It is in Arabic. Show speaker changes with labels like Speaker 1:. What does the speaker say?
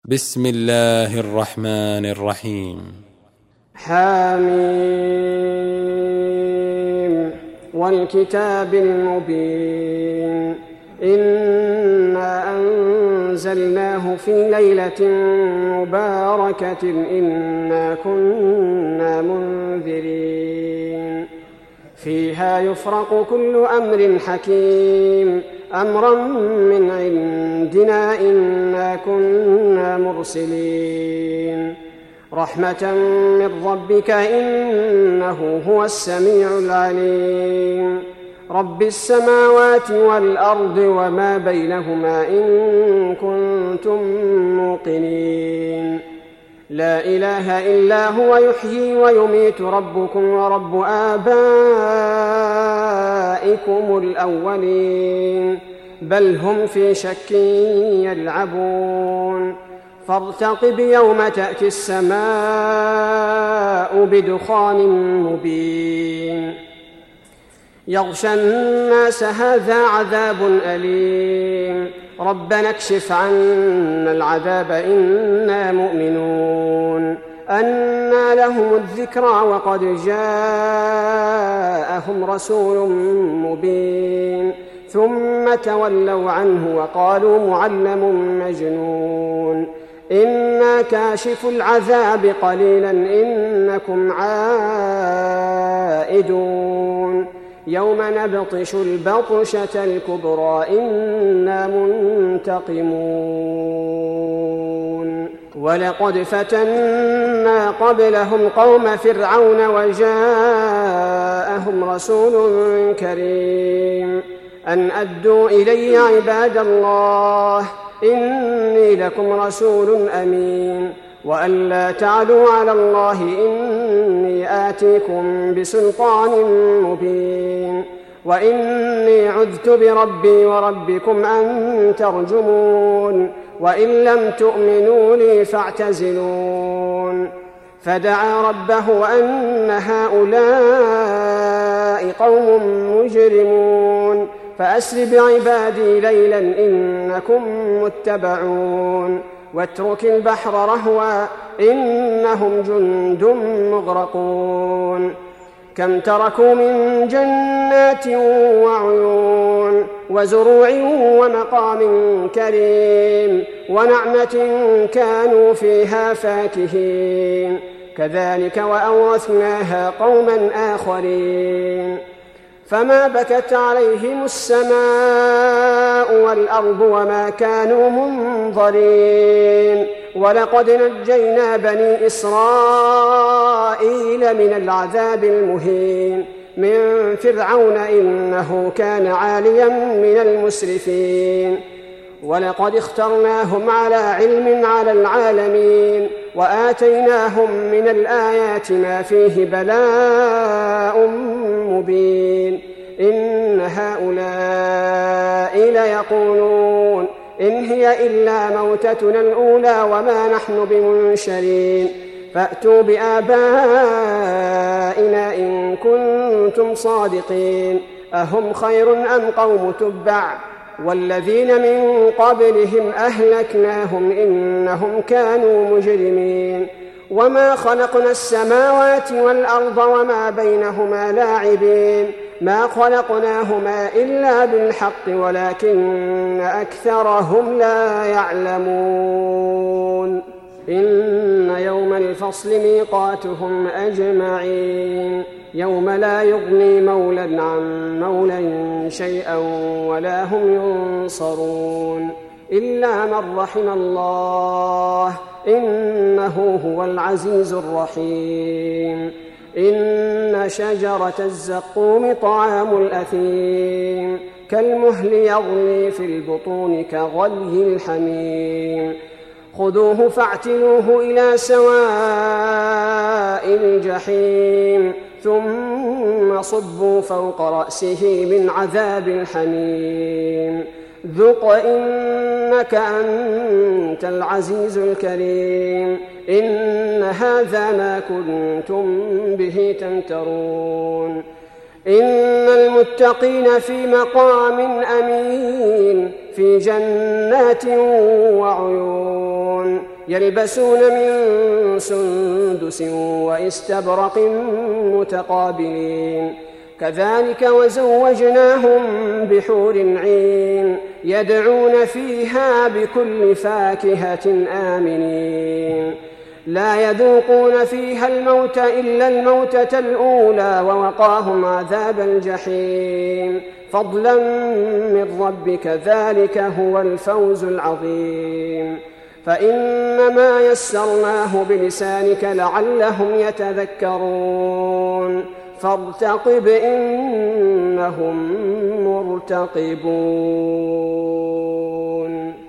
Speaker 1: بسم الله الرحمن الرحيم.
Speaker 2: حميم والكتاب المبين إنا أنزلناه في ليلة مباركة إنا كنا منذرين فيها يفرق كل أمر حكيم أمرا من عندنا إنا كنا مرسلين رحمة من ربك إنه هو السميع العليم رب السماوات والأرض وما بينهما إن كنتم موقنين لا إله إلا هو يحيي ويميت ربكم ورب آبائكم الأولين بل هم في شك يلعبون فارتقب يوم تأتي السماء بدخان مبين يغشى الناس هذا عذاب أليم ربنا اكشف عنا العذاب إنا مؤمنون أنى لهم الذكرى وقد جاءهم رسول مبين ثم تولوا عنه وقالوا معلم مجنون إنا كاشف العذاب قليلا إنكم عائدون يوم نبطش البطشة الكبرى إنا منتقمون ولقد فتنا قبلهم قوم فرعون وجاءهم رسول كريم أن أدوا إلي عباد الله إني لكم رسول أمين وأن لا تعلوا على الله إني آتيكم بسلطان مبين وإني عذت بربي وربكم أن ترجمون وإن لم تؤمنوا لي فاعتزلون فدعا ربه أن هؤلاء قوم مجرمون فأسر بعبادي ليلا إنكم متبعون واترك البحر رهوا إنهم جند مغرقون كم تركوا من جنات وعيون وزروع ومقام كريم ونعمة كانوا فيها فاكهين كذلك وأورثناها قوما آخرين فما بكت عليهم السماء والأرض وما كانوا منظرين ولقد نجينا بني إسرائيل من العذاب المهين من فرعون إنه كان عاليا من المسرفين ولقد اخترناهم على علم على العالمين وآتيناهم من الآيات ما فيه بلاء مبين إن هؤلاء ليقولون إن هي إلا موتتنا الأولى وما نحن بمنشرين فأتوا بآبائنا إن كنتم صادقين أهم خير أم قوم تبع والذين من قبلهم أهلكناهم إنهم كانوا مجرمين وما خلقنا السماوات والأرض وما بينهما لاعبين ما خلقناهما إلا بالحق ولكن أكثرهم لا يعلمون إن يوم الفصل ميقاتهم أجمعين يوم لا يغني مولى عن مولى شيئا ولا هم ينصرون إلا من رحم الله إنه هو العزيز الرحيم إن شجرة الزقوم طعام الأثيم كالمهل يغلي في البطون كغلي الحميم خذوه فاعتلوه إلى سواء الجحيم ثم صبوا فوق رأسه من عذاب الحميم ذق إنك أنت العزيز الكريم إن هذا ما كنتم به تمترون إن المتقين في مقام أمين في جنات وعيون يلبسون من سندس واستبرق متقابلين كذلك وزوجناهم بحور عين يدعون فيها بكل فاكهة آمنين لا يذوقون فيها الموت إلا الموتة الأولى ووقاهم عذاب الجحيم فضلا من ربك ذلك هو الفوز العظيم فإنما يسرناه بلسانك لعلهم يتذكرون فارتقب إنهم مرتقبون